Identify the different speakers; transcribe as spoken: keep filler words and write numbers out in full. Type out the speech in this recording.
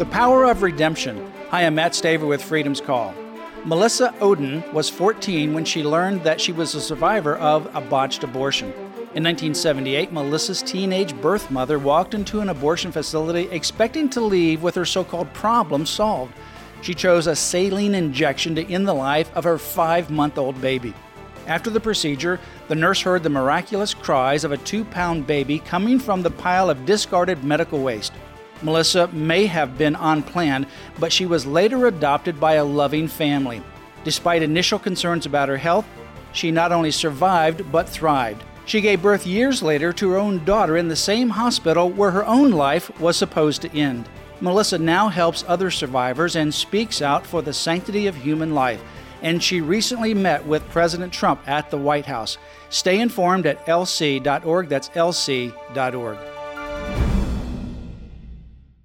Speaker 1: The power of redemption. Hi, I'm Matt Staver with Freedom's Call. Melissa Oden was fourteen when she learned that she was a survivor of a botched abortion. In nineteen seventy-eight, Melissa's teenage birth mother walked into an abortion facility expecting to leave with her so-called problem solved. She chose a saline injection to end the life of her five-month-old baby. After the procedure, the nurse heard the miraculous cries of a two-pound baby coming from the pile of discarded medical waste. Melissa may have been unplanned, but she was later adopted by a loving family. Despite initial concerns about her health, she not only survived, but thrived. She gave birth years later to her own daughter in the same hospital where her own life was supposed to end. Melissa now helps other survivors and speaks out for the sanctity of human life. And she recently met with President Trump at the White House. Stay informed at L C dot org. That's L C dot org.